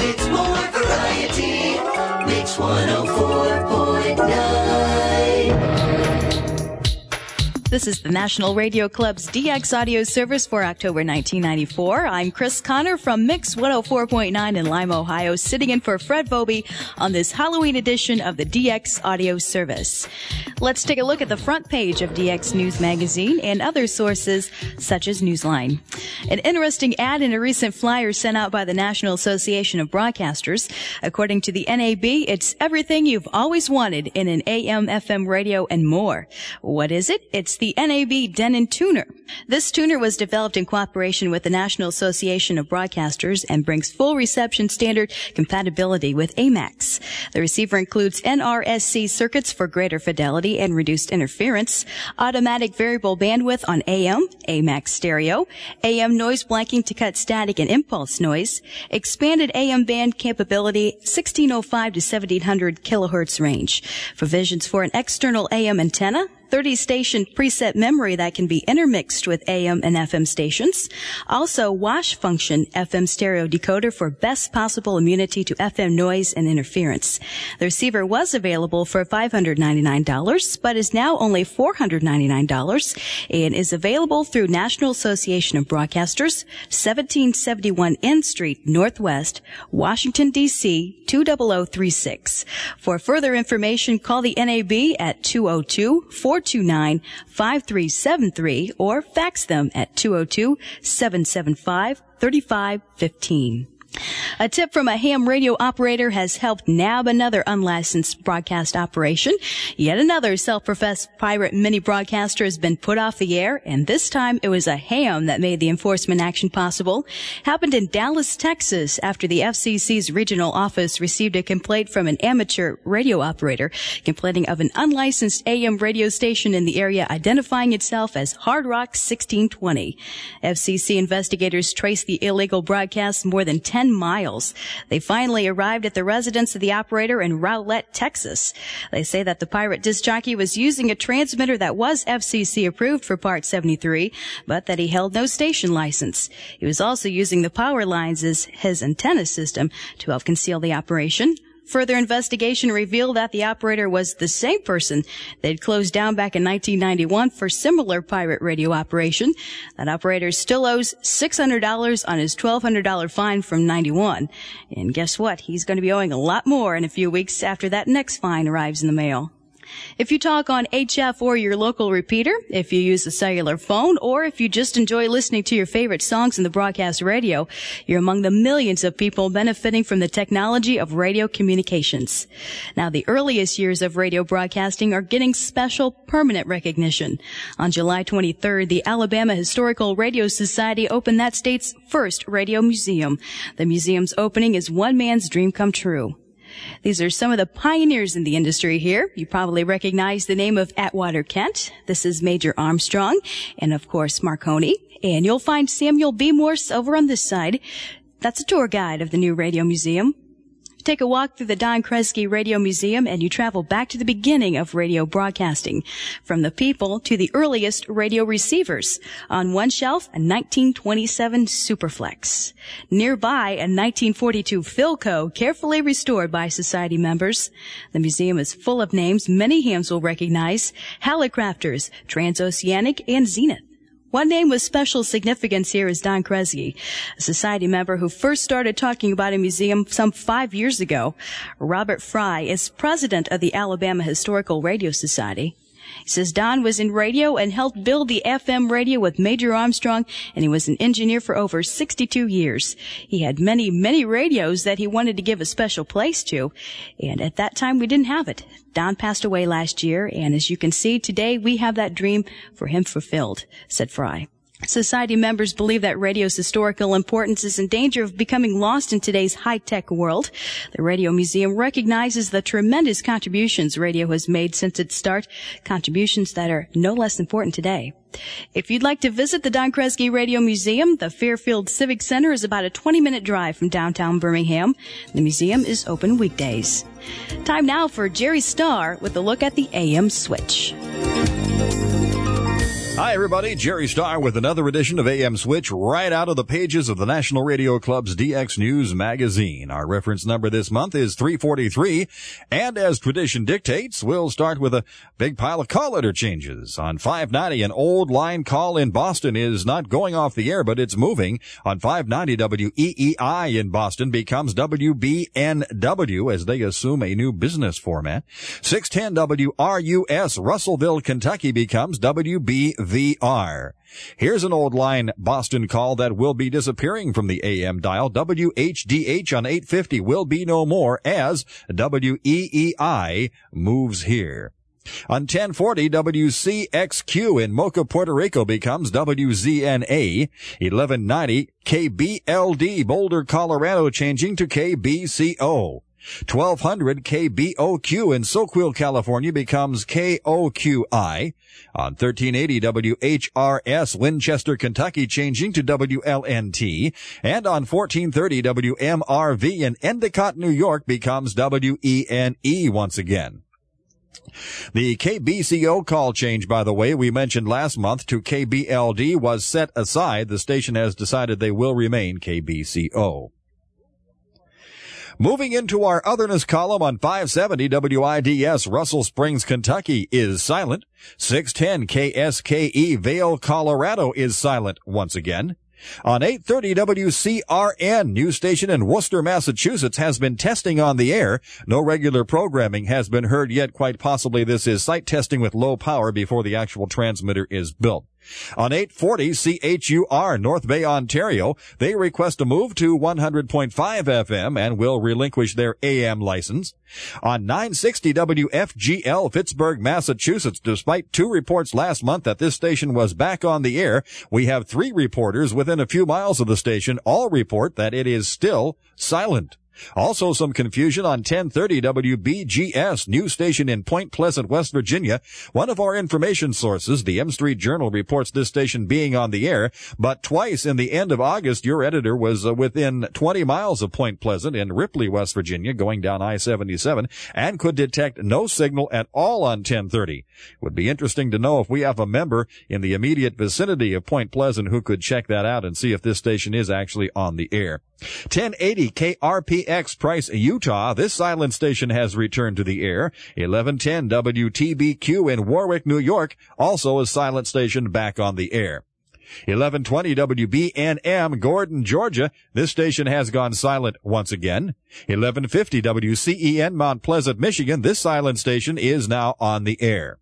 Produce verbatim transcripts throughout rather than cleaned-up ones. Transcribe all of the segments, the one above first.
It's more variety. Mix one oh four point nine. This is the National Radio Club's D X audio service for October nineteen ninety-four. I'm Chris Connor from Mix one oh four point nine in Lima, Ohio, sitting in for Fred Vobie on this Halloween edition of the D X audio service. Let's take a look at the front page of D X News Magazine and other sources such as Newsline. An interesting ad in a recent flyer sent out by the National Association of Broadcasters. According to the N A B, it's everything you've always wanted in an A M F M radio and more. What is it? It's the N A B Denon Tuner. This tuner was developed in cooperation with the National Association of Broadcasters and brings full reception standard compatibility with A MAX. The receiver includes N R S C circuits for greater fidelity and reduced interference, automatic variable bandwidth on A M, A MAX stereo, A M noise blanking to cut static and impulse noise, expanded A M band capability, sixteen oh five to seventeen hundred kilohertz range, provisions for an external A M antenna, thirty station preset memory that can be intermixed with A M and F M stations. Also, wash function F M stereo decoder for best possible immunity to F M noise and interference. The receiver was available for five hundred ninety-nine dollars, but is now only four hundred ninety-nine dollars and is available through National Association of Broadcasters, seventeen seventy-one N Street, Northwest, Washington, D C two zero zero three six. For further information, call the N A B at two oh two, four two nine, five three seven three or fax them at two oh two, seven seven five, three five one five. A tip from a ham radio operator has helped nab another unlicensed broadcast operation. Yet another self-professed pirate mini broadcaster has been put off the air, and this time it was a ham that made the enforcement action possible. Happened in Dallas, Texas, after the F C C's regional office received a complaint from an amateur radio operator complaining of an unlicensed A M radio station in the area identifying itself as Hard Rock sixteen twenty. F C C investigators traced the illegal broadcast more than ten miles. They finally arrived at the residence of the operator in Rowlett, Texas. They say that the pirate disc jockey was using a transmitter that was F C C approved for Part seventy-three, but that he held no station license. He was also using the power lines as his antenna system to help conceal the operation. Further investigation revealed that the operator was the same person they'd closed down back in nineteen ninety-one for similar pirate radio operation. That operator still owes six hundred dollars on his twelve hundred dollars fine from ninety-one. And guess what? He's going to be owing a lot more in a few weeks after that next fine arrives in the mail. If you talk on H F or your local repeater, if you use a cellular phone, or if you just enjoy listening to your favorite songs in the broadcast radio, you're among the millions of people benefiting from the technology of radio communications. Now, the earliest years of radio broadcasting are getting special permanent recognition. On July twenty-third, the Alabama Historical Radio Society opened that state's first radio museum. The museum's opening is one man's dream come true. These are some of the pioneers in the industry here. You probably recognize the name of Atwater Kent. This is Major Armstrong, and of course Marconi. And you'll find Samuel B. Morse over on this side. That's a tour guide of the new radio museum. Take a walk through the Don Kresge Radio Museum and you travel back to the beginning of radio broadcasting, from the people to the earliest radio receivers. On one shelf, a nineteen twenty-seven Superflex. Nearby, a nineteen forty-two Philco, carefully restored by society members. The museum is full of names many hams will recognize: Hallicrafters, Transoceanic, and Zenith. One name with special significance here is Don Kresge, a society member who first started talking about a museum some five years ago. Robert Fry is president of the Alabama Historical Radio Society. He says Don was in radio and helped build the F M radio with Major Armstrong, and he was an engineer for over sixty-two years. He had many, many radios that he wanted to give a special place to, and at that time we didn't have it. Don passed away last year, and as you can see, today we have that dream for him fulfilled, said Fry. Society members believe that radio's historical importance is in danger of becoming lost in today's high-tech world. The Radio Museum recognizes the tremendous contributions radio has made since its start, contributions that are no less important today. If you'd like to visit the Don Kresge Radio Museum, the Fairfield Civic Center is about a twenty-minute drive from downtown Birmingham. The museum is open weekdays. Time now for Jerry Starr with a look at the A M switch. Hi, everybody. Jerry Starr with another edition of A M Switch right out of the pages of the National Radio Club's D X News magazine. Our reference number this month is three forty-three, and as tradition dictates, we'll start with a big pile of call letter changes. On five ninety, an old line call in Boston is not going off the air, but it's moving. On five ninety, W E E I in Boston becomes W B N W as they assume a new business format. six ten W R U S Russellville, Kentucky becomes W B V R. Here's an old line Boston call that will be disappearing from the A M dial. W H D H on eight fifty will be no more as W E E I moves here. On ten forty, W C X Q in Mocha, Puerto Rico becomes W Z N A. eleven ninety, K B L D Boulder, Colorado changing to K B C O. twelve hundred K B O Q in Soquel, California becomes K O Q I. On thirteen eighty W H R S Winchester, Kentucky changing to W L N T. And on fourteen thirty W M R V in Endicott, New York becomes W E N E once again. The K B C O call change, by the way, we mentioned last month to K B L D was set aside. The station has decided they will remain K B C O. Moving into our otherness column on five seventy W I D S Russell Springs, Kentucky is silent. six ten K S K E Vail, Colorado is silent once again. On eight thirty W C R N, news station in Worcester, Massachusetts, has been testing on the air. No regular programming has been heard yet. Quite possibly this is site testing with low power before the actual transmitter is built. On eight forty C H U R, North Bay, Ontario, they request a move to one hundred point five F M and will relinquish their A M license. On nine sixty W F G L, Pittsburgh, Massachusetts, despite two reports last month that this station was back on the air, we have three reporters within a few miles of the station all report that it is still silent. Also some confusion on ten thirty W B G S, news station in Point Pleasant, West Virginia. One of our information sources, the M Street Journal, reports this station being on the air, but twice in the end of August, your editor was uh, within twenty miles of Point Pleasant in Ripley, West Virginia, going down I seventy-seven, and could detect no signal at all on ten thirty. It would be interesting to know if we have a member in the immediate vicinity of Point Pleasant who could check that out and see if this station is actually on the air. ten eighty K R P X Price, Utah. This silent station has returned to the air. eleven ten W T B Q in Warwick, New York, also a silent station back on the air. eleven twenty W B N M, Gordon, Georgia. This station has gone silent once again. eleven fifty W C E N, Mount Pleasant, Michigan. This silent station is now on the air.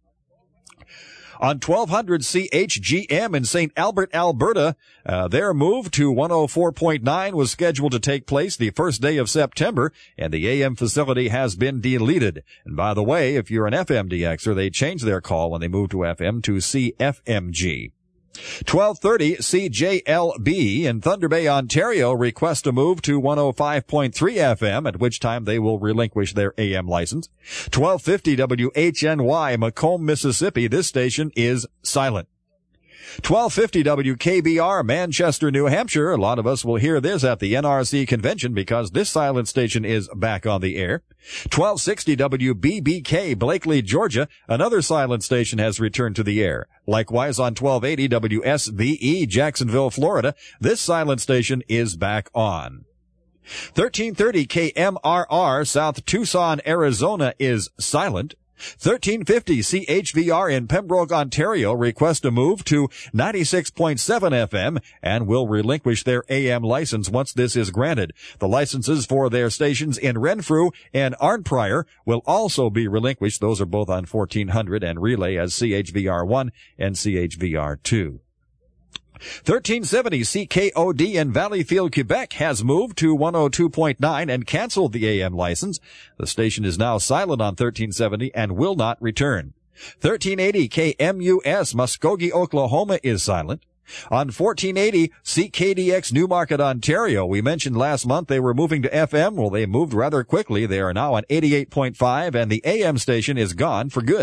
On twelve hundred C H G M in Saint Albert, Alberta, uh, their move to one oh four point nine was scheduled to take place the first day of September, and the A M facility has been deleted. And by the way, if you're an F M D Xer, they changed their call when they moved to F M to C F M G. twelve thirty C J L B in Thunder Bay, Ontario request a move to one oh five point three F M, at which time they will relinquish their A M license. twelve fifty W H N Y, Macomb, Mississippi. This station is silent. twelve fifty W K B R, Manchester, New Hampshire. A lot of us will hear this at the N R C convention because this silent station is back on the air. twelve sixty W B B K, Blakely, Georgia. Another silent station has returned to the air. Likewise on twelve eighty W S V E, Jacksonville, Florida. This silent station is back on. thirteen thirty K M R R, South Tucson, Arizona is silent. thirteen fifty C H V R in Pembroke, Ontario request a move to ninety-six point seven F M and will relinquish their A M license once this is granted. The licenses for their stations in Renfrew and Arnprior will also be relinquished. Those are both on fourteen hundred and relay as C H V R one and C H V R two. thirteen seventy C K O D in Valleyfield, Quebec has moved to one oh two point nine and canceled the A M license. The station is now silent on thirteen seventy and will not return. thirteen eighty K M U S Muskogee, Oklahoma is silent. On fourteen eighty C K D X Newmarket, Ontario, we mentioned last month they were moving to F M. Well, they moved rather quickly. They are now on eighty-eight point five and the A M station is gone for good.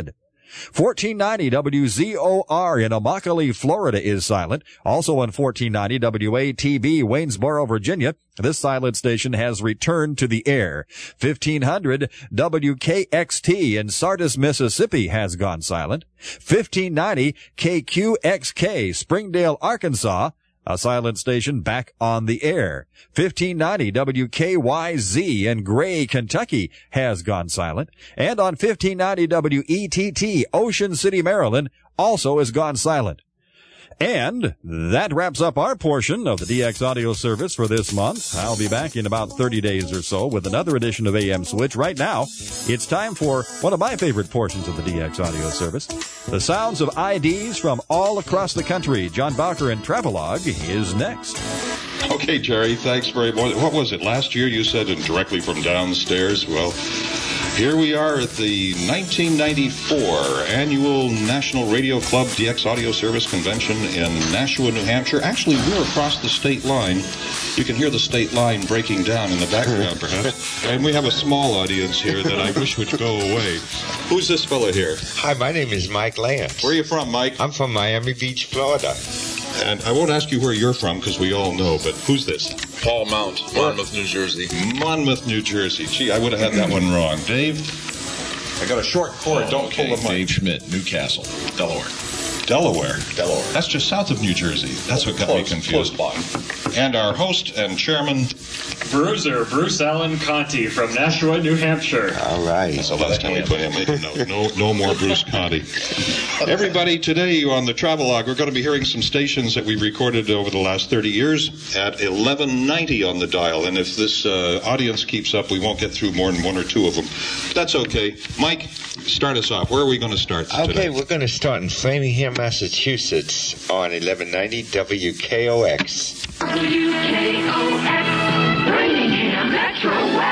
fourteen ninety W Z O R in Immokalee, Florida is silent. Also on fourteen ninety W A T B, Waynesboro, Virginia, this silent station has returned to the air. fifteen hundred W K X T in Sardis, Mississippi has gone silent. fifteen ninety K Q X K, Springdale, Arkansas, a silent station back on the air. fifteen ninety W K Y Z in Gray, Kentucky has gone silent. And on fifteen ninety W E T T, Ocean City, Maryland, also has gone silent. And that wraps up our portion of the D X Audio Service for this month. I'll be back in about thirty days or so with another edition of A M Switch. Right now, it's time for one of my favorite portions of the D X Audio Service, the sounds of I Ds from all across the country. John Bowker and Travelog is next. Okay, Jerry, thanks very much. What was it, last year you said, and directly from downstairs? Well, here we are at the nineteen ninety-four Annual National Radio Club D X Audio Service Convention in Nashua, New Hampshire. Actually, we're across the state line. You can hear the state line breaking down in the background, perhaps. And we have a small audience here that I wish would go away. Who's this fella here? Hi, my name is Mike Lance. Where are you from, Mike? I'm from Miami Beach, Florida. And I won't ask you where you're from, because we all know, but who's this? Paul Mount, Monmouth, New Jersey. Monmouth, New Jersey. Gee, I would have had that one wrong. Dave? I got a short cord. Oh, Don't okay. pull the mic. Dave Schmidt, Newcastle, Delaware. Delaware. Delaware. That's just south of New Jersey. That's what got Close, me confused. Close by. And our host and chairman, Bruiser, Bruce Allen Conti from Nashua, New Hampshire. All right. that's the last time we put him. Make a note. No, no more Bruce Conti. Everybody, today on the Travelog, we're going to be hearing some stations that we recorded over the last thirty years at eleven ninety on the dial. And if this uh, audience keeps up, we won't get through more than one or two of them. That's okay. Mike, start us off. Where are we going to start today? Okay, we're going to start in Framingham, Massachusetts on eleven ninety W K O X. W K O X, Framingham Metro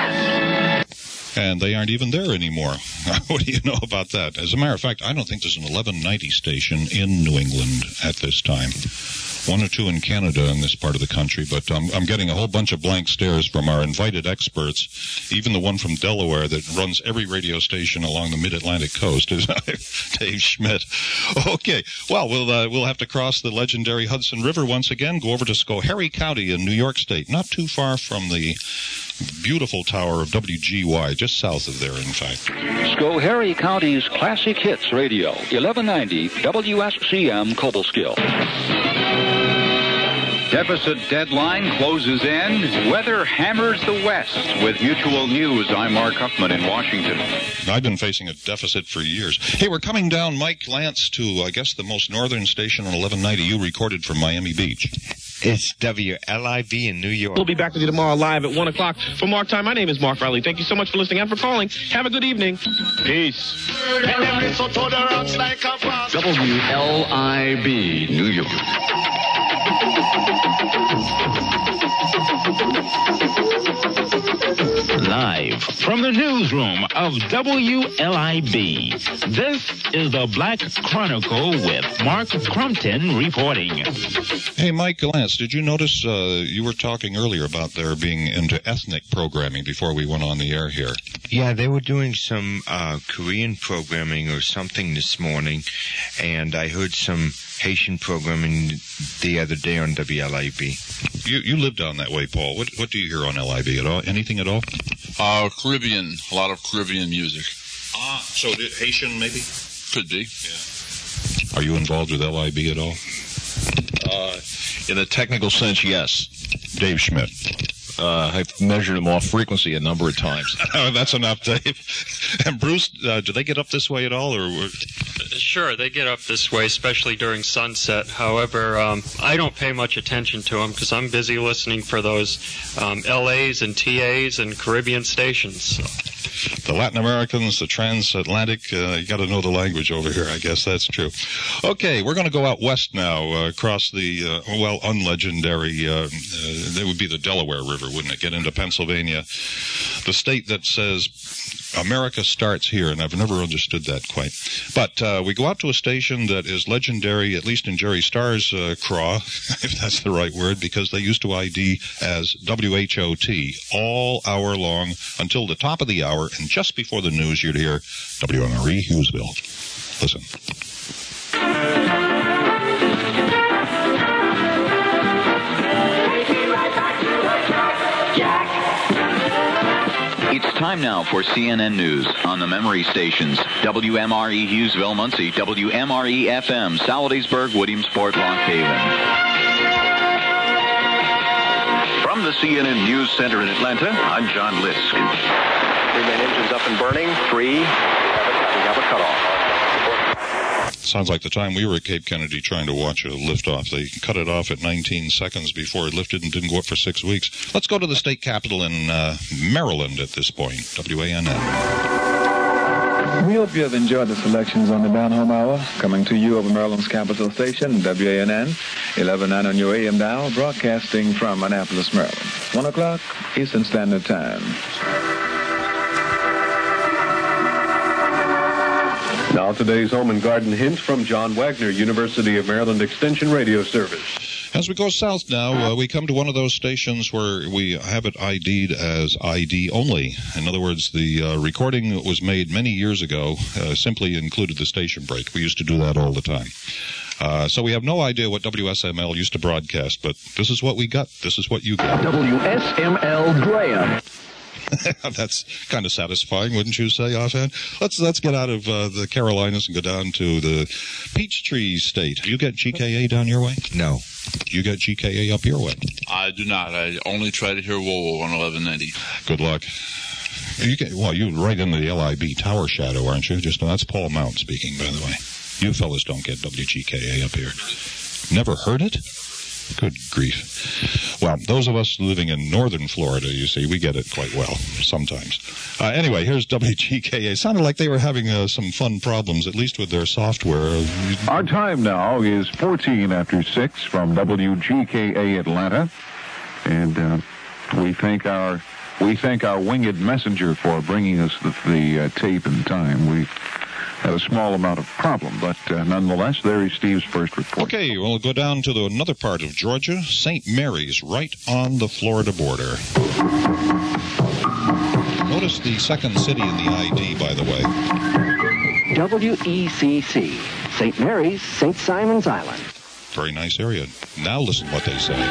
West. And they aren't even there anymore. What do you know about that? As a matter of fact, I don't think there's an eleven ninety station in New England at this time. One or two in Canada in this part of the country, but um, I'm getting a whole bunch of blank stares from our invited experts. Even the one from Delaware that runs every radio station along the mid-Atlantic coast is Dave Schmidt. Okay, well, we'll uh, we'll have to cross the legendary Hudson River once again, go over to Schoharie County in New York State, not too far from the beautiful tower of W G Y, just south of there, in fact. Schoharie County's Classic Hits Radio, eleven ninety W S C M Cobleskill. Deficit deadline closes in. Weather hammers the West. With Mutual News, I'm Mark Huffman in Washington. I've been facing a deficit for years. Hey, we're coming down, Mike Lance, to, I guess, the most northern station on eleven ninety you recorded from Miami Beach. It's W L I B in New York. We'll be back with you tomorrow live at one o'clock. For Mark Time, my name is Mark Riley. Thank you so much for listening and for calling. Have a good evening. Peace. W L I B, New York. Live from the newsroom of W L I B, this is the Black Chronicle with Mark Crumpton reporting. Hey, Mike Lance, did you notice uh, you were talking earlier about their being into ethnic programming before we went on the air here? Yeah, they were doing some uh, Korean programming or something this morning, and I heard some Haitian programming the other day on W L I B. You you live down that way, Paul. What what do you hear on L I B at all? Anything at all? Uh, Caribbean, a lot of Caribbean music. Ah, so did Haitian maybe? Could be. Yeah. Are you involved with L I B at all? Uh, in a technical sense, yes. Dave Schmidt. Uh, I've measured them off frequency a number of times. Oh, that's enough, Dave. And Bruce, uh, do they get up this way at all, or? Sure, they get up this way, especially during sunset. However, um, I don't pay much attention to them because I'm busy listening for those um, L As and T As and Caribbean stations. So. The Latin Americans, the transatlantic, uh, you got to know the language over here, I guess that's true. Okay, we're going to go out west now, uh, across the, uh, well, unlegendary, uh, uh, that would be the Delaware River, wouldn't it? Get into Pennsylvania, the state that says America starts here, and I've never understood that quite. But uh, we go out to a station that is legendary, at least in Jerry Starr's uh, craw, if that's the right word, because they used to I D as W H O T all hour long until the top of the hour, and just before the news, you'd hear W M R E Hughesville. Listen. It's time now for C N N News on the memory stations. W M R E Hughesville, Muncie, W M R E F M, Salladysburg, Williamsport, Lock Haven. From the C N N News Center in Atlanta, I'm John Lisk. Three main engines up and burning. Three. We have a cutoff. Sounds like the time we were at Cape Kennedy trying to watch a liftoff. They cut it off at nineteen seconds before it lifted and didn't go up for six weeks. Let's go to the state capitol in uh, Maryland at this point. W A N N. We hope you have enjoyed the selections on the Down Home Hour, coming to you over Maryland's capital station, W A N N, eleven nine on your A M dial, broadcasting from Annapolis, Maryland. One o'clock, Eastern Standard Time. Now today's home and garden hint from John Wagner, University of Maryland Extension Radio Service. As we go south now, uh, we come to one of those stations where we have it I D'd as I D only. In other words, the uh, recording that was made many years ago uh, simply included the station break. We used to do that all the time. Uh, so we have no idea what W S M L used to broadcast, but this is what we got. This is what you got. W S M L Graham. That's kind of satisfying, wouldn't you say, offhand? Let's let's get out of uh, the Carolinas and go down to the Peachtree State. Do you get G K A down your way? No. Do you get G K A up your way? I do not. I only try to hear W O W O on eleven ninety. Good luck. You get, well, you're right into the L I B tower shadow, aren't you? Just that's Paul Mount speaking, by the way. You fellas don't get W G K A up here. Never heard it? Good grief. Well, those of us living in northern Florida, you see, we get it quite well sometimes. Uh, anyway, here's W G K A. It sounded like they were having uh, some fun problems, at least with their software. Our time now is fourteen after six from W G K A Atlanta. And uh, we thank our we thank our winged messenger for bringing us the, the uh, tape and time. We had a small amount of problem, but uh, nonetheless, there is Steve's first report. Okay, we'll go down to the, another part of Georgia, Saint Mary's, right on the Florida border. Notice the second city in the I D, by the way. W E C C, Saint Mary's, Saint Simon's Island. Very nice area. Now listen what they say.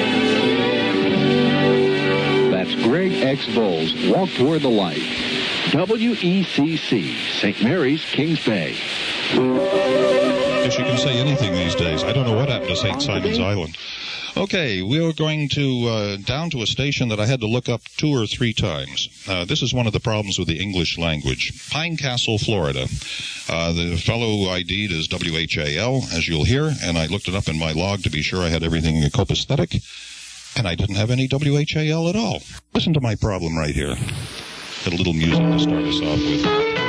That's Greg X. Bowles. Walk toward the light. W E C C, Saint Mary's, Kings Bay. Guess you can say anything these days. I don't know what happened to Saint Simon's Island. Okay, we are going to uh, down to a station that I had to look up two or three times. Uh, this is one of the problems with the English language. Pine Castle, Florida. Uh, the fellow I D'd is W H A L, as you'll hear, and I looked it up in my log to be sure I had everything copacetic, and I didn't have any W H A L at all. Listen to my problem right here. Got a little music to start us off with.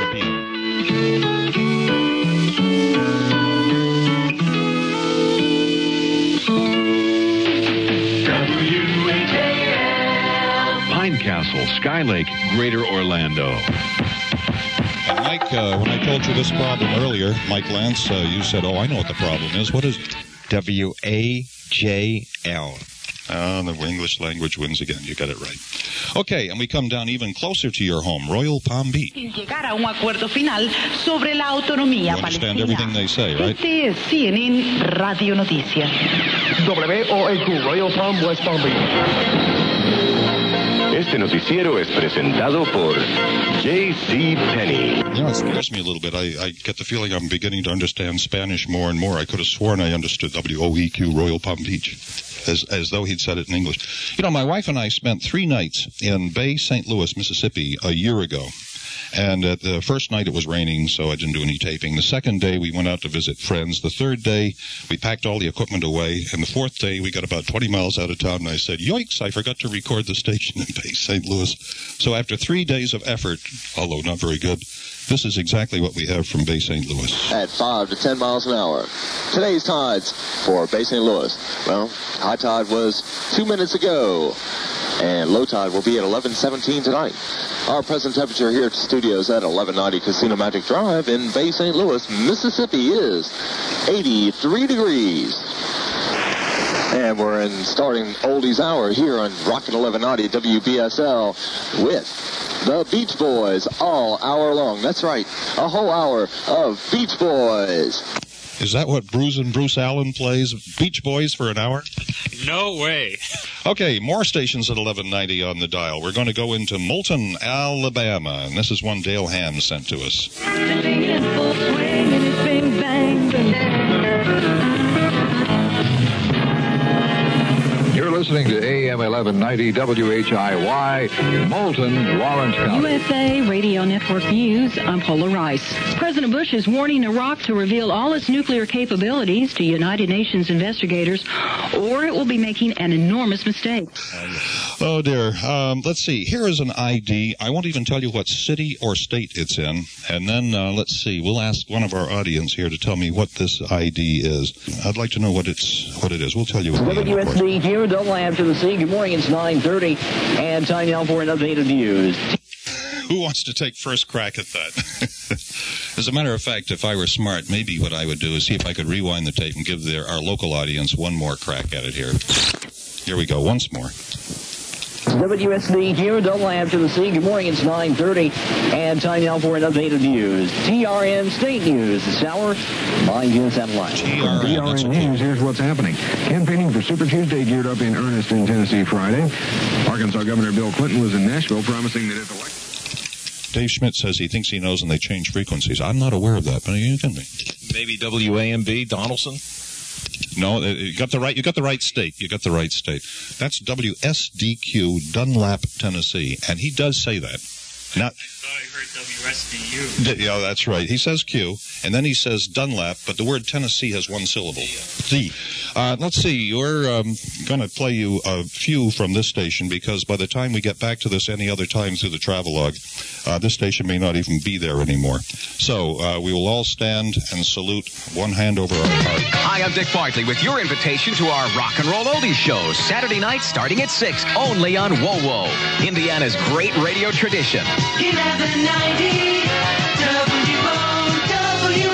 Pine Castle, Sky Lake, Greater Orlando. And Mike, uh, when I told you this problem earlier, Mike Lance, uh, you said, oh, I know what the problem is. What is it? W A J L. Ah, the English language wins again. You got it right. Okay, and we come down even closer to your home, Royal Palm Beach. You understand everything they say, right? Este es C N N Radio Noticias. W O A Q, Royal Palm, West Palm Beach. Este noticiero es presentado por J C Penney. You know, it scares me a little bit. I, I get the feeling I'm beginning to understand Spanish more and more. I could have sworn I understood W O E Q, Royal Palm Beach, as as though he'd said it in English. You know, my wife and I spent three nights in Bay Saint Louis, Mississippi, a year ago. And uh, the first night it was raining, so I didn't do any taping. The second day we went out to visit friends. The third day we packed all the equipment away. And the fourth day we got about twenty miles out of town, and I said, yoicks, I forgot to record the station in Bay Saint Louis. So after three days of effort, although not very good, this is exactly what we have from Bay Saint Louis. At five to ten miles an hour. Today's tides for Bay Saint Louis. Well, high tide was two minutes ago, and low tide will be at eleven seventeen tonight. Our present temperature here at the studios at eleven ninety Casino Magic Drive in Bay Saint Louis, Mississippi is eighty-three degrees. And we're in starting oldies hour here on Rockin' eleven ninety W B S L with the Beach Boys all hour long. That's right, a whole hour of Beach Boys. Is that what Bruce and Bruce Allen plays? Beach Boys for an hour? No way. Okay, more stations at eleven ninety on the dial. We're going to go into Moulton, Alabama, and this is one Dale Ham sent to us. You're listening to A M eleven ninety W H I Y, Moulton, Lawrence County. U S A Radio Network News, I'm Paula Rice. President Bush is warning Iraq to reveal all its nuclear capabilities to United Nations investigators, or it will be making an enormous mistake. Oh, dear. Um, let's see. Here is an I D. I won't even tell you what city or state it's in. And then, uh, let's see. We'll ask one of our audience here to tell me what this I D is. I'd like to know what it's what it is. We'll tell you. W S B here, double A to the sea. Good morning. It's nine thirty. And time now for an update of news. Who wants to take first crack at that? As a matter of fact, if I were smart, maybe what I would do is see if I could rewind the tape and give their, our local audience one more crack at it here. Here we go, once more. W S B here, double A to the sea. Good morning, it's nine thirty. And time now for an update of news. T R N State News this hour. Mine Jim Satellite. T R N, T R N News, here's what's happening. Campaigning for Super Tuesday geared up in earnest in Tennessee Friday. Arkansas Governor Bill Clinton was in Nashville promising that if elected... Dave Schmidt says he thinks he knows and they change frequencies. I'm not aware of that, but you can be. Maybe W A M B, Donaldson? No, you got the right. You got the right state. You got the right state. That's W S D Q, Dunlap, Tennessee, and he does say that. Not. I thought I heard W S D U. Yeah, that's right. He says Q, and then he says Dunlap, but the word Tennessee has one syllable. D. Uh, let's see. We're um, going to play you a few from this station because by the time we get back to this any other time through the travelogue, uh, this station may not even be there anymore. So uh, we will all stand and salute, one hand over our heart. Hi, I'm Dick Bartley with your invitation to our Rock and Roll Oldies show, Saturday night starting at six, only on W O W O, Indiana's great radio tradition. eleven ninety W O W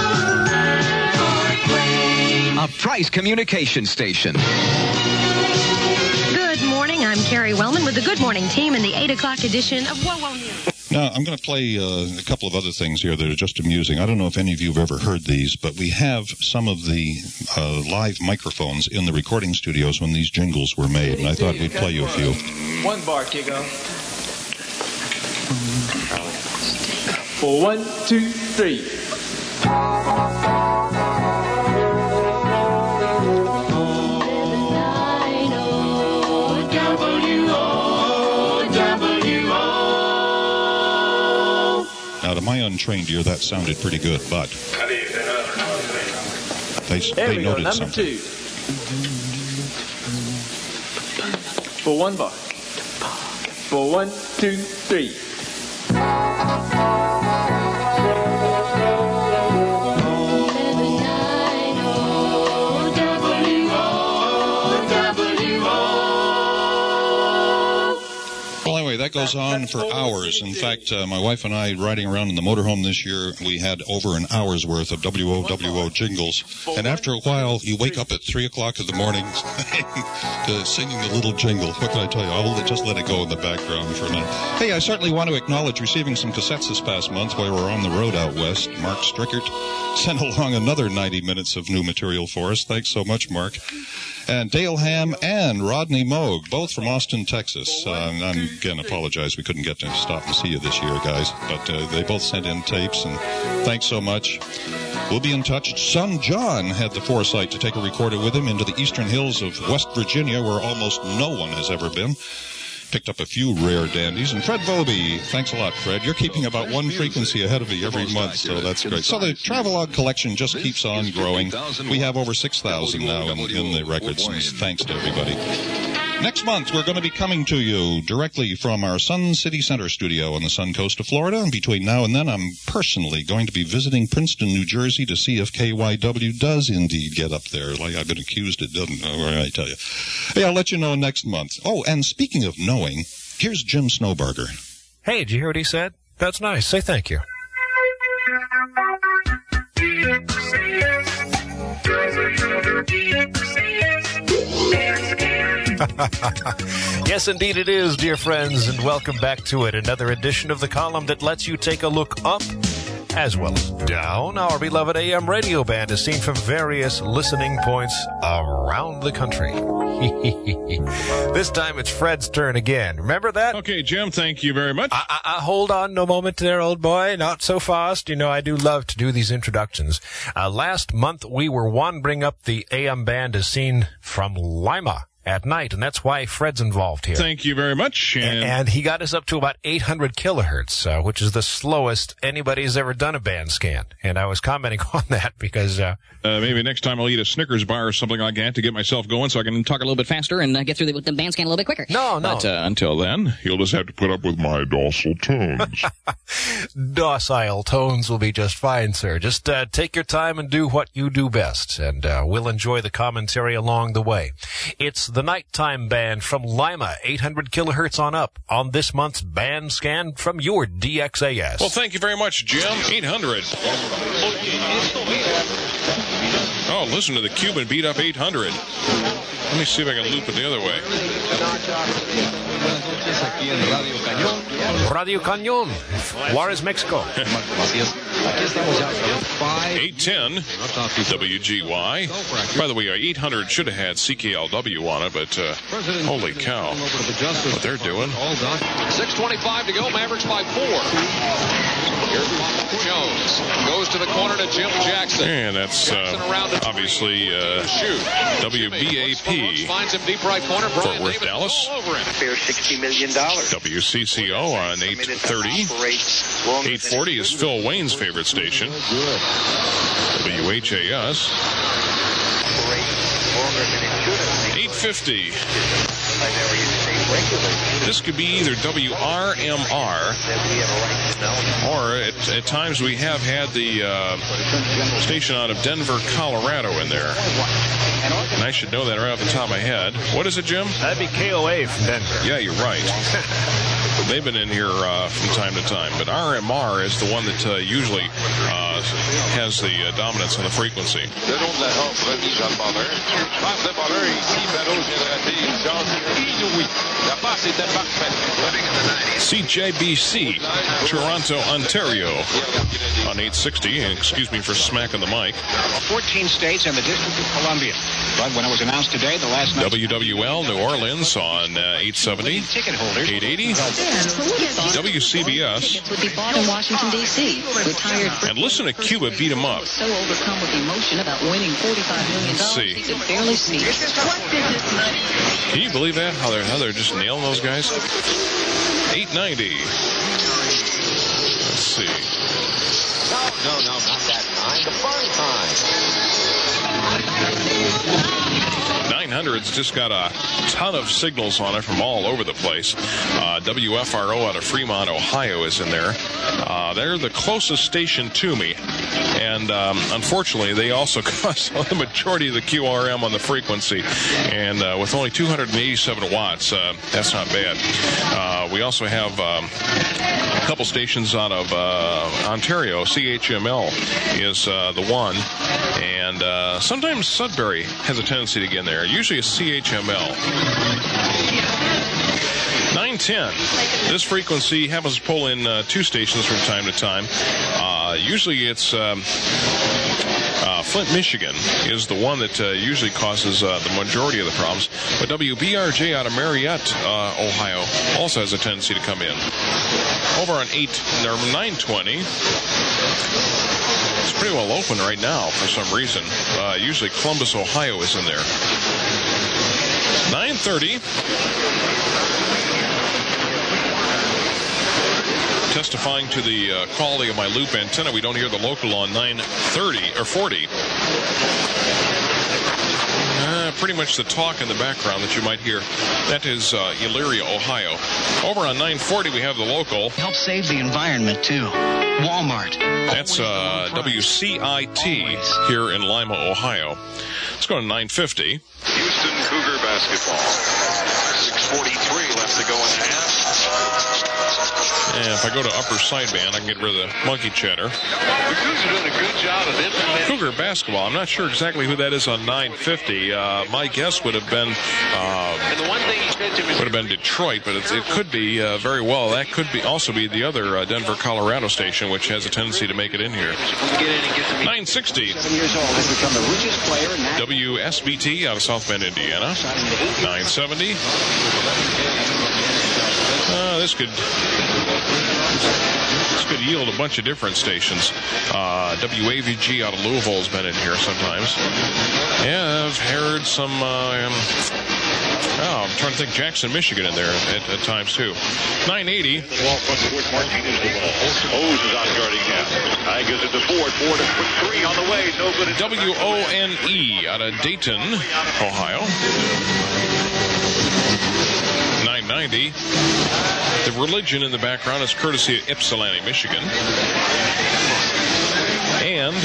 O Fort Wayne. A Price Communication station. Good morning. I'm Carrie Wellman with the Good Morning Team in the eight o'clock edition of W O W O News. Now, I'm going to play uh, a couple of other things here that are just amusing. I don't know if any of you have ever heard these, but we have some of the uh, live microphones in the recording studios when these jingles were made, and I thought we'd play you a few. One bar, Kigo. For one, two, three. Now, to my untrained ear, that sounded pretty good, but they, There they we go, noted number something. two. For one bar. For one, two, three. Well, anyway, that goes on for hours. In fact, uh, my wife and I, riding around in the motorhome this year, we had over an hour's worth of W O W O jingles. And after a while, you wake up at three o'clock in the morning to singing a little jingle. What can I tell you? I'll just let it go in the background for a minute. Hey, I certainly want to acknowledge receiving some cassettes this past month while we were on the road out west. Mark Strickert sent along another ninety minutes of new material for us. Thanks so much, Mark. And Dale Ham and Rodney Moog, both from Austin, Texas. Uh, I'm again apologize we couldn't get to stop and see you this year, guys. But uh, they both sent in tapes, and thanks so much. We'll be in touch. Son John had the foresight to take a recorder with him into the eastern hills of West Virginia, where almost no one has ever been. Picked up a few rare dandies. And Fred Vobie, thanks a lot, Fred. You're keeping about one frequency ahead of me every month, so that's great. So the Travelogue collection just keeps on growing. We have over six thousand now in, in the records, and thanks to everybody. Next month, we're going to be coming to you directly from our Sun City Center studio on the Sun Coast of Florida. And between now and then, I'm personally going to be visiting Princeton, New Jersey to see if K Y W does indeed get up there. Like I've been accused it doesn't. What can I tell you? Hey, I'll let you know next month. Oh, and speaking of knowing, here's Jim Snowbarger. Hey, did you hear what he said? That's nice. Say thank you. Yes, indeed it is, dear friends, and welcome back to it. Another edition of the column that lets you take a look up as well as down our beloved A M radio band is seen from various listening points around the country. This time it's Fred's turn again. Remember that? Okay, Jim, thank you very much. Uh, uh, uh, hold on no moment there, old boy. Not so fast. You know, I do love to do these introductions. Uh, last month we were wandering up the A M band as seen from Lima at night, and that's why Fred's involved here. Thank you very much. And, and he got us up to about eight hundred kilohertz, uh, which is the slowest anybody's ever done a band scan. And I was commenting on that because... Uh, uh, maybe next time I'll eat a Snickers bar or something like that to get myself going so I can talk a little bit faster and uh, get through the, the band scan a little bit quicker. No, no. But uh, until then, you'll just have to put up with my docile tones. Docile tones will be just fine, sir. Just uh, take your time and do what you do best, and uh, we'll enjoy the commentary along the way. It's the Nighttime Band from Lima, eight hundred kilohertz on up, on this month's band scan from your D X A S. Well, thank you very much, Jim. eight hundred. Oh, listen to the Cuban beat up eight hundred. Let me see if I can loop it the other way. Radio Cañón, Juarez, Mexico. eight ten W G Y. By the way, eight hundred should have had C K L W on it, but uh, holy cow, what they're doing. six twenty-five to go, Mavericks by four. Here's Jones. Goes to the corner to Jim Jackson. And that's uh, obviously uh, W B A P. Finds him deep right corner. Fort Worth, Dallas. Fair sixty million dollars. W C C O on eight thirty. eight forty is Phil Wayne's favorite station. W H A S. eight fifty. This could be either W R M R, or at, at times we have had the uh, station out of Denver, Colorado in there. And I should know that right off the top of my head. What is it, Jim? That'd be K O A from Denver. Yeah, you're right. They've been in here uh, from time to time. But R M R is the one that uh, usually uh, has the uh, dominance on the frequency. C J B C, Toronto, Ontario, on eight sixty. And excuse me for smacking the mic. fourteen states and the District of Columbia. But when it was announced today, the last night... W W L, New Orleans, on uh, eight seventy. Ticket holders. eight eighty. W C B S. Would be bought in Washington, D C Retired. And listen to Cuba beat him up. So overcome with emotion about winning forty-five million dollars, see. he could barely speak. Can you believe that? How they're, how they're just nailing those guys? eight ninety. Let's see. No, no, no, not that time. The fun time. nine hundred's just got a ton of signals on it from all over the place. Uh, W F R O out of Fremont, Ohio is in there. Uh, they're the closest station to me. And um, unfortunately, they also cost the majority of the Q R M on the frequency. And uh, with only two hundred eighty-seven watts, uh, that's not bad. Uh, we also have um, a couple stations out of uh, Ontario. C H M L is uh, the one. And uh, sometimes Sudbury has a tendency to get in there. Usually it's C H M L. nine ten. This frequency happens to pull in uh, two stations from time to time. Uh, usually it's um, uh, Flint, Michigan is the one that uh, usually causes uh, the majority of the problems. But W B R J out of Marietta, uh, Ohio, also has a tendency to come in. Over on eight, or nine twenty. It's pretty well open right now for some reason. Uh, usually Columbus, Ohio is in there. nine thirty. Testifying to the uh, quality of my loop antenna, we don't hear the local on nine thirty or forty. Uh, pretty much the talk in the background that you might hear. That is uh, Elyria, Ohio. Over on nine forty, we have the local. Help save the environment, too. Walmart. That's uh, W C I T here in Lima, Ohio. Let's go to nine fifty. Houston Cougar basketball. six forty-three left to go in the half. And if I go to upper sideband, I can get rid of the monkey chatter. The Cougars are doing a good job of implementing. Cougar basketball. I'm not sure exactly who that is on nine fifty. Uh, my guess would have been uh, And the one thing he said to me, would have been Detroit, but it's, it could be uh, very well. That could be also be the other uh, Denver, Colorado station, which has a tendency to make it in here. nine sixty. W S B T out of South Bend, Indiana. nine seventy. Uh, this could this could yield a bunch of different stations. Uh, W A V G out of Louisville has been in here sometimes. Yeah, I've heard some. Uh, um, oh, I'm trying to think Jackson, Michigan in there at, at times too. nine eighty. O's is on guarding now. I gives it to Ford. Ford a quick three on the way. No good. W O N E out of Dayton, Ohio. nine ninety. The religion in the background is courtesy of Ypsilanti, Michigan. And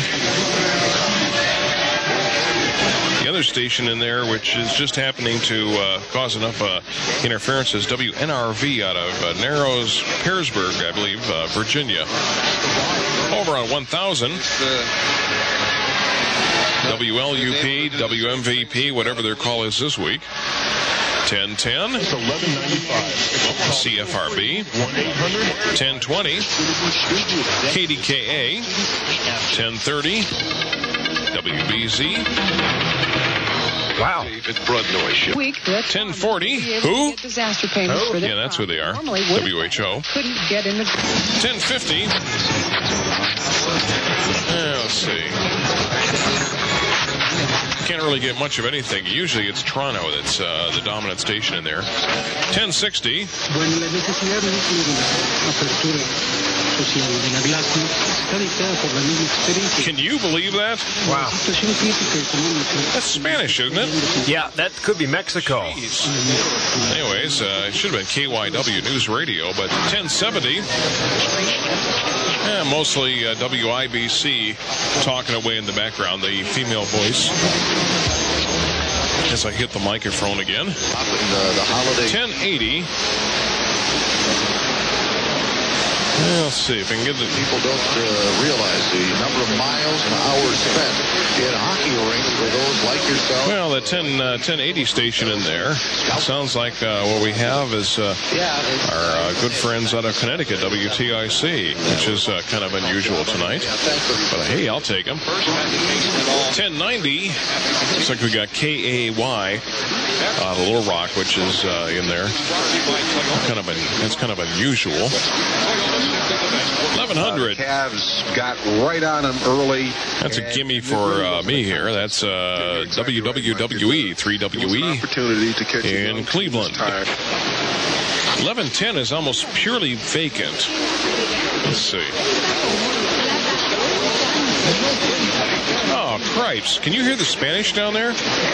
the other station in there, which is just happening to uh, cause enough uh, interference, is W N R V out of uh, Narrows, Pearsburg, I believe, uh, Virginia. Over on one thousand. W L U P, W M V P, whatever their call is this week. ten ten. It's eleven ninety-five. C F R B. ten twenty. K D K A. ten thirty. W B Z. Wow. David Broadnoy. Week. ten forty. Who? Disaster payments Oh, for yeah, that's who they are. W H O. Couldn't get in the. ten fifty. Uh, let's see. Can't really get much of anything. Usually it's Toronto that's uh, the dominant station in there. ten sixty. Can you believe that? Wow. That's Spanish, isn't it? Yeah, that could be Mexico. Anyways, uh, it should have been K Y W News Radio, but ten seventy. Yeah, mostly uh, W I B C talking away in the background, the female voice. As I hit the microphone again. ten eighty. Yeah, let's see if I can get the... People don't uh, realize the number of miles and hours spent in hockey rinks for those like yourself. Well, the ten, uh, ten eighty station in there sounds like uh, what we have is uh, our uh, good friends out of Connecticut, W T I C, which is uh, kind of unusual tonight. But hey, I'll take them. ten ninety. Looks like we got K A Y out of Little Rock, which is uh, in there. Kind of un- that's kind of unusual. eleven hundred. Uh, Cavs got right on them early. That's a gimme for uh, me here. That's uh, W W W E, three W E opportunity to catch in Cleveland. eleven ten is almost purely vacant. Let's see. Oh, cripes. Can you hear the Spanish down there?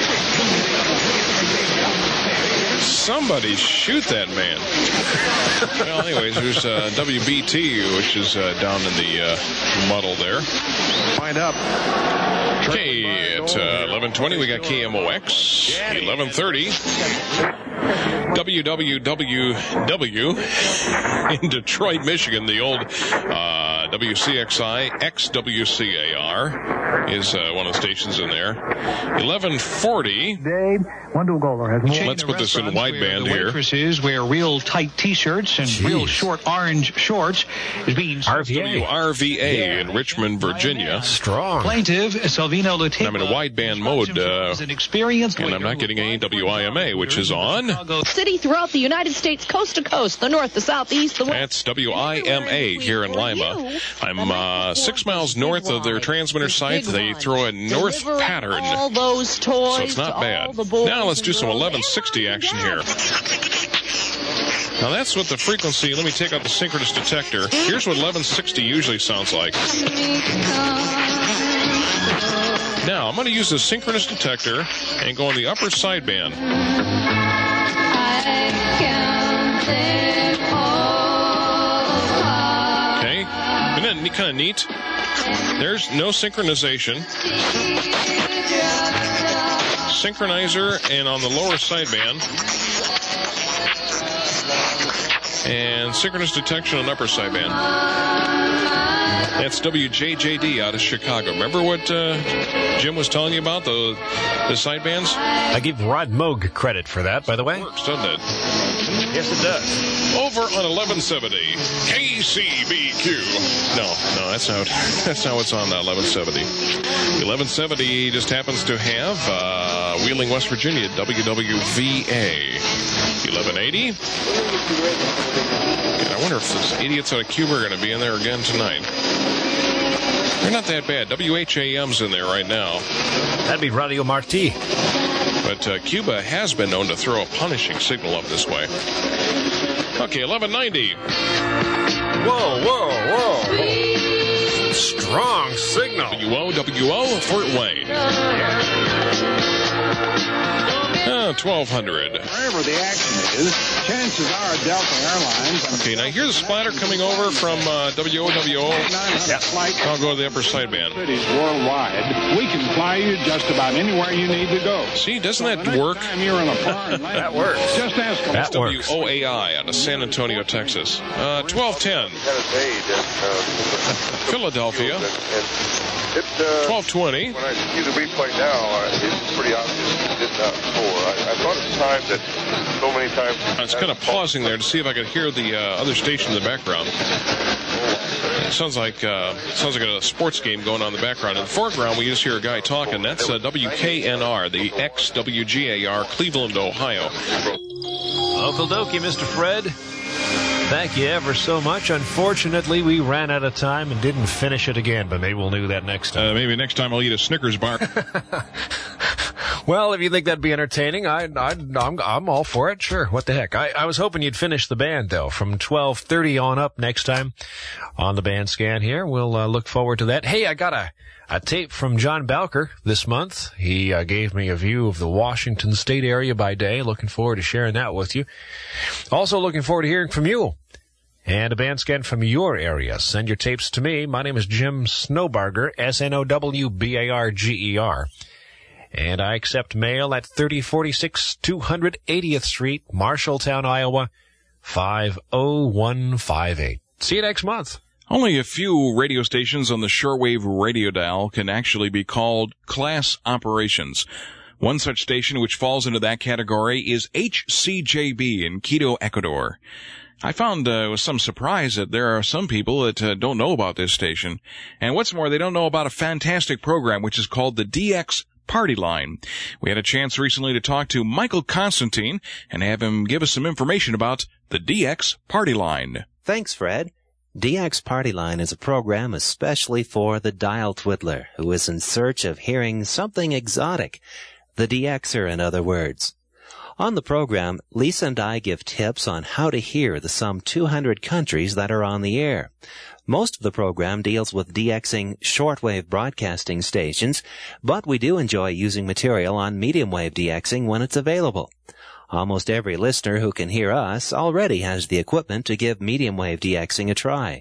Somebody shoot that man. Well, anyways, there's uh, W B T, which is uh, down in the uh, muddle there. Find up. Okay, at uh, eleven twenty, we got K M O X. eleven thirty. W W W W in Detroit, Michigan, the old uh, W C X I, X W C A R is uh, one of the stations in there. eleven forty. Dave, one to goaler has Let's put this in wideband here. Waitresses wear real tight T-shirts and Jeez. real short orange shorts is being W R V A in Richmond, Virginia. Strong. Plaintiff Salvino Lutipa. I'm in a wideband mode, uh, an experienced and I'm not getting any W I M A, which is on. City throughout the United States, coast to coast, the north, the south, the east, the west. That's W I M A here in Lima. I'm uh, six miles north of their transmitter site. They throw a north pattern, all those toys, so it's not bad. Now let's do some eleven sixty action here. Now that's what the frequency, let me take out the synchronous detector. Here's what eleven sixty usually sounds like. Now I'm going to use the synchronous detector and go on the upper sideband. Okay, isn't that kind of neat? There's no synchronization. Synchronizer, and on the lower sideband, And synchronous detection on upper sideband. That's W J J D out of Chicago. Remember what uh, Jim was telling you about, the the sidebands? I give Rod Moog credit for that, by the way. It works, doesn't it? Yes, it does. Over on eleven seventy, K C B Q. No, no, that's not, that's not what's on uh, eleven seventy. eleven seventy just happens to have uh, Wheeling, West Virginia, W W V A. eleven eighty. And I wonder if those idiots out of Cuba are going to be in there again tonight. They're not that bad. W H A M's in there right now. That'd be Radio Marti. But uh, Cuba has been known to throw a punishing signal up this way. Okay, eleven ninety. Whoa, whoa, whoa. Strong signal. W O W O, Fort Wayne. Uh, twelve hundred. Wherever the action is, chances are Delta Airlines... Okay, now here's a splatter coming over from uh, W O W O. Yep. I'll go to the upper sideband. Cities worldwide. We can fly you just about anywhere you need to go. See, doesn't so that work? Time you're in a foreign land, that works. Just ask them. That's W O A I out of San Antonio, Texas. Uh, twelve ten. Philadelphia. twelve twenty. When I see the replay now, uh, it's pretty obvious he did not score. I, I thought at the time that so many times... I was kind of pausing there to see if I could hear the uh, other station in the background. It sounds like uh, sounds like a sports game going on in the background. In the foreground, we just hear a guy talking. That's uh, W K N R, the ex W G A R, Cleveland, Ohio. Okie dokie, Mister Fred. Thank you ever so much. Unfortunately, we ran out of time and didn't finish it again, but maybe we'll do that next time. Uh, maybe next time I'll eat a Snickers bar. Well, if you think that'd be entertaining, I, I, I'm, I'm all for it. Sure, what the heck. I, I was hoping you'd finish the band, though, from twelve thirty on up next time on the band scan here. We'll uh, look forward to that. Hey, I got a, a tape from John Balker this month. He uh, gave me a view of the Washington State area by day. Looking forward to sharing that with you. Also looking forward to hearing from you. And a band scan from your area. Send your tapes to me. My name is Jim Snowbarger, S N O W B A R G E R. And I accept mail at thirty forty-six two hundred eightieth Street, Marshalltown, Iowa, five oh one five eight. See you next month. Only a few radio stations on the shortwave radio dial can actually be called class operations. One such station which falls into that category is H C J B in Quito, Ecuador. I found uh, with some surprise that there are some people that uh, don't know about this station. And what's more, they don't know about a fantastic program which is called the D X Party Line. We had a chance recently to talk to Michael Constantine and have him give us some information about the D X Party Line. Thanks, Fred. D X Party Line is a program especially for the dial twiddler who is in search of hearing something exotic. The D Xer, in other words. On the program, Lisa and I give tips on how to hear the some two hundred countries that are on the air. Most of the program deals with DXing shortwave broadcasting stations, but we do enjoy using material on medium wave DXing when it's available. Almost every listener who can hear us already has the equipment to give medium wave DXing a try.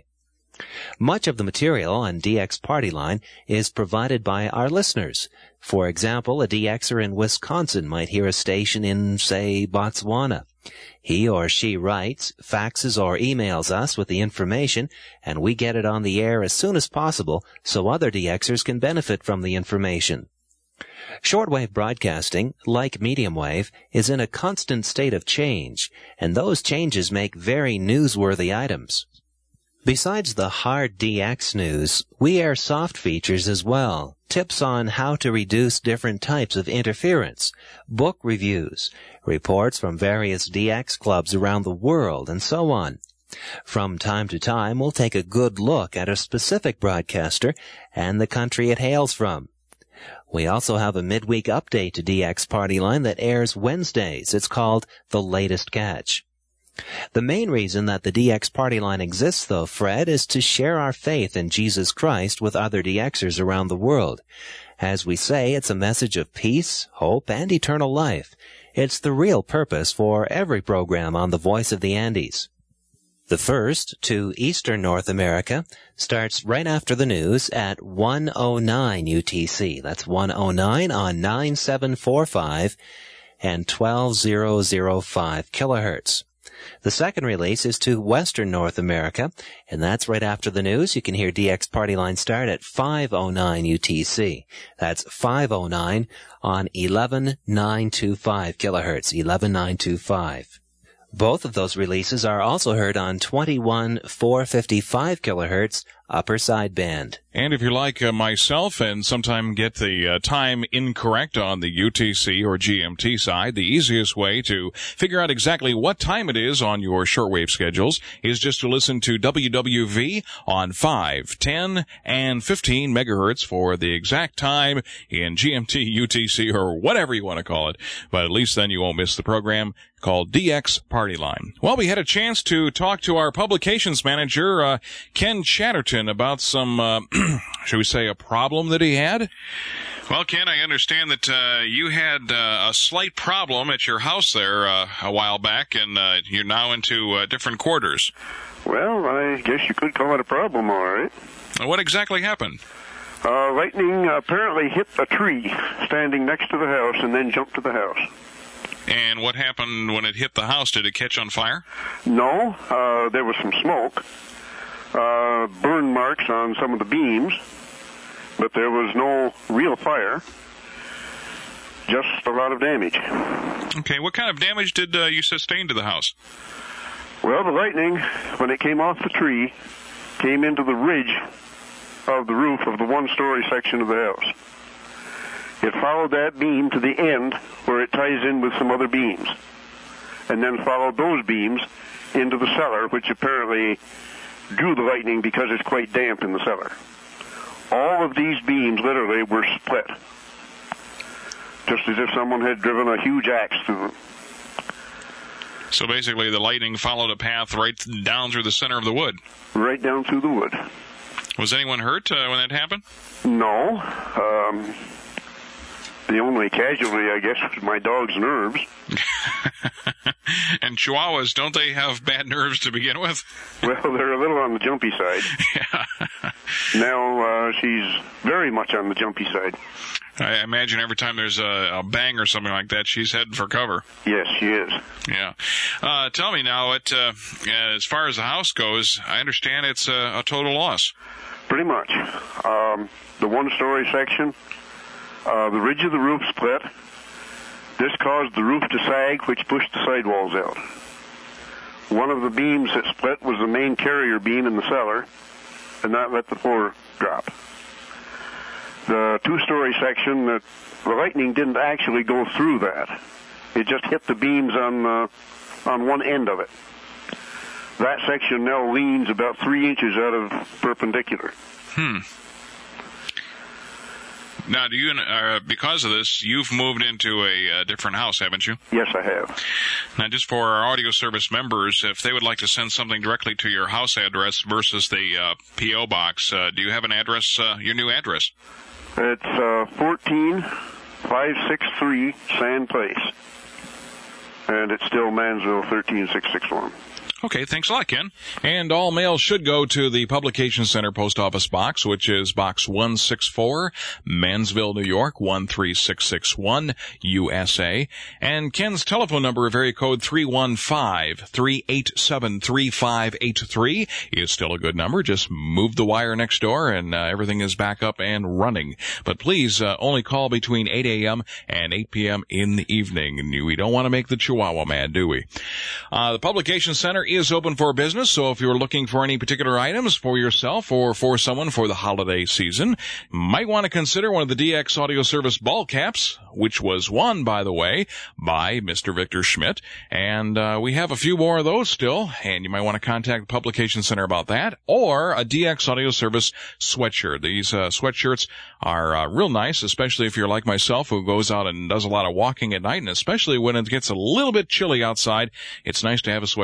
Much of the material on D X Party Line is provided by our listeners. For example, a DXer in Wisconsin might hear a station in, say, Botswana. He or she writes, faxes, or emails us with the information, and we get it on the air as soon as possible so other DXers can benefit from the information. Shortwave broadcasting, like medium wave, is in a constant state of change, and those changes make very newsworthy items. Besides the hard D X news, we air soft features as well, tips on how to reduce different types of interference, book reviews, reports from various D X clubs around the world, and so on. From time to time, we'll take a good look at a specific broadcaster and the country it hails from. We also have a midweek update to D X Party Line that airs Wednesdays. It's called The Latest Catch. The main reason that the D X Party Line exists, though, Fred, is to share our faith in Jesus Christ with other DXers around the world. As we say, it's a message of peace, hope, and eternal life. It's the real purpose for every program on the Voice of the Andes. The first, to Eastern North America, starts right after the news at one oh nine U T C. That's one oh nine on nine seven four five and twelve thousand five kilohertz. The second release is to Western North America, and that's right after the news. You can hear D X Party Line start at five oh nine U T C. That's five oh nine on eleven nine twenty-five kilohertz, eleven nine twenty-five. Both of those releases are also heard on twenty-one four fifty-five kilohertz upper sideband. And if you're like uh, myself and sometime get the uh, time incorrect on the U T C or G M T side, the easiest way to figure out exactly what time it is on your shortwave schedules is just to listen to W W V on five, ten, and fifteen megahertz for the exact time in G M T, U T C, or whatever you want to call it. But at least then you won't miss the program called D X Party Line. Well, we had a chance to talk to our publications manager, uh, Ken Chatterton, about some, uh, shall we say, a problem that he had? Well, Ken, I understand that uh, you had uh, a slight problem at your house there uh, a while back, and uh, you're now into uh, different quarters. Well, I guess you could call it a problem, all right. What exactly happened? Uh, lightning apparently hit a tree standing next to the house and then jumped to the house. And what happened when it hit the house? Did it catch on fire? No, uh, there was some smoke, uh, burn marks on some of the beams, but there was no real fire, just a lot of damage. Okay, what kind of damage did uh, you sustain to the house? Well, the lightning, when it came off the tree, came into the ridge of the roof of the one-story section of the house. It followed that beam to the end where it ties in with some other beams, and then followed those beams into the cellar, which apparently drew the lightning because it's quite damp in the cellar. All of these beams literally were split, just as if someone had driven a huge axe through them. So basically the lightning followed a path right down through the center of the wood? Right down through the wood. Was anyone hurt uh, when that happened? No. Um... The only casualty, I guess, was my dog's nerves. And Chihuahuas, don't they have bad nerves to begin with? Well, they're a little on the jumpy side. Yeah. Now, uh, she's very much on the jumpy side. I imagine every time there's a, a bang or something like that, she's heading for cover. Yes, she is. Yeah. Uh, tell me now, it, uh, as far as the house goes, I understand it's a, a total loss. Pretty much. Um, the one-story section... Uh, the ridge of the roof split. This caused the roof to sag, which pushed the sidewalls out. One of the beams that split was the main carrier beam in the cellar, and that let the floor drop. The two-story section, that the lightning didn't actually go through that. It just hit the beams on uh, on one end of it. That section now leans about three inches out of perpendicular. Hmm. Now, do you, uh, because of this, you've moved into a uh, different house, haven't you? Yes, I have. Now, just for our audio service members, if they would like to send something directly to your house address versus the uh, P O box, uh, do you have an address, uh, your new address? It's uh, fourteen five sixty-three Sand Place, and it's still Mansville thirteen six six one. Okay, thanks a lot, Ken. And all mail should go to the Publication Center Post Office Box, which is Box one sixty-four, Mansville, New York, one three six six one, U S A. And Ken's telephone number of area code three one five, three eight seven, three five eight three is still a good number. Just move the wire next door and uh, everything is back up and running. But please uh, only call between eight a.m. and eight p.m. in the evening. We don't want to make the Chihuahua mad, do we? Uh, the Publication Center is open for business, so if you're looking for any particular items for yourself or for someone for the holiday season, might want to consider one of the D X Audio Service ball caps, which was won, by the way, by Mister Victor Schmidt, and uh, we have a few more of those still, and you might want to contact the Publication Center about that, or a D X Audio Service sweatshirt. These uh, sweatshirts are uh, real nice, especially if you're like myself, who goes out and does a lot of walking at night, and especially when it gets a little bit chilly outside, it's nice to have a sweatshirt on.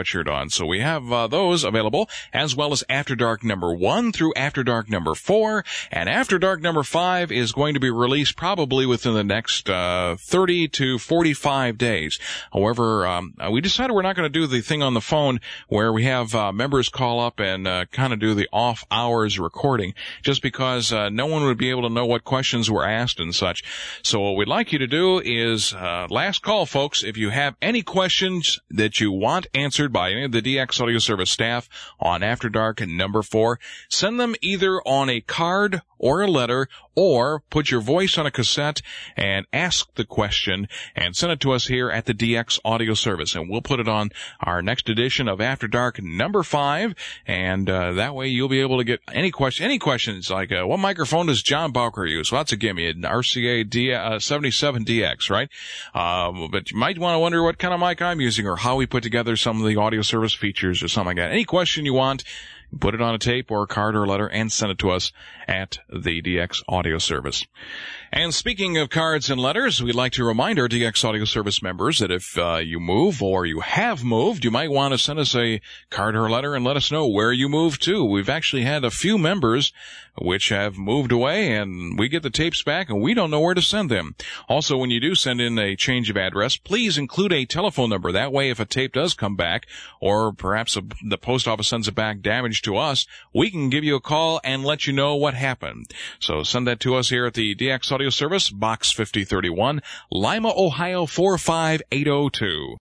So we have uh, those available, as well as After Dark number one through After Dark number four. And After Dark number five is going to be released probably within the next uh, thirty to forty-five days. However, um, we decided we're not going to do the thing on the phone where we have uh, members call up and uh, kind of do the off-hours recording, just because uh, no one would be able to know what questions were asked and such. So what we'd like you to do is, uh, last call, folks, if you have any questions that you want answered by any of the D X Audio Service staff on After Dark number four, send them either on a card or a letter, or put your voice on a cassette and ask the question and send it to us here at the D X Audio Service, and we'll put it on our next edition of After Dark number five, and uh, that way you'll be able to get any question, any questions like, uh, what microphone does John Bowker use? Well, that's a gimme, an R C A D, uh, seventy-seven D X, right? Um, but you might want to wonder what kind of mic I'm using, or how we put together some of the audio service features or something like that. Any question you want, put it on a tape or a card or a letter and send it to us at the D X Audio Service. And speaking of cards and letters, we'd like to remind our D X Audio Service members that if uh, you move or you have moved, you might want to send us a card or letter and let us know where you moved to. We've actually had a few members which have moved away, and we get the tapes back and we don't know where to send them. Also, when you do send in a change of address, please include a telephone number. That way, if a tape does come back, or perhaps a, the post office sends it back damaged to us, we can give you a call and let you know what happened. So send that to us here at the D X Audio Service, Box fifty thirty-one, Lima, Ohio four five eight oh two.